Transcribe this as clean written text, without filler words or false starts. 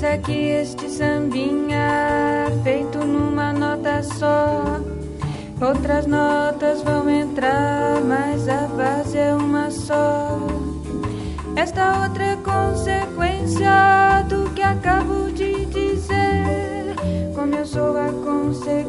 Pensa que este sambinha feito numa nota só, outras notas vão entrar, mas a base é uma só. Esta outra é consequência do que acabo de dizer. Como eu sou a consequência